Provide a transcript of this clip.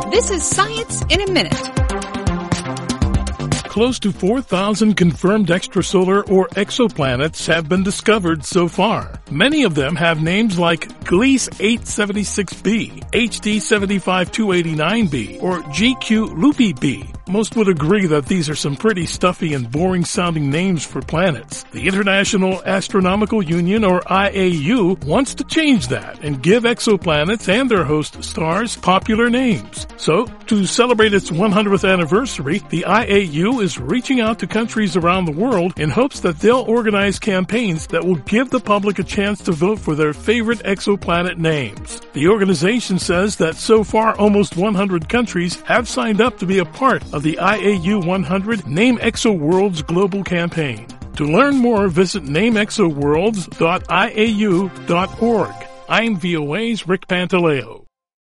This is Science in a Minute. Close to 4,000 confirmed extrasolar or exoplanets have been discovered so far. Many of them have names like Gliese 876b, HD 75289b, or GQ Lupi b. Most would agree that these are some pretty stuffy and boring-sounding names for planets. The International Astronomical Union, or IAU, wants to change that and give exoplanets and their host stars popular names. So, to celebrate its 100th anniversary, the IAU is reaching out to countries around the world in hopes that they'll organize campaigns that will give the public a chance to vote for their favorite exoplanet names. The organization says that so far almost 100 countries have signed up to be a part of the IAU 100 Name ExoWorlds global campaign. To learn more, visit nameexoworlds.iau.org. I'm VOA's Rick Pantaleo.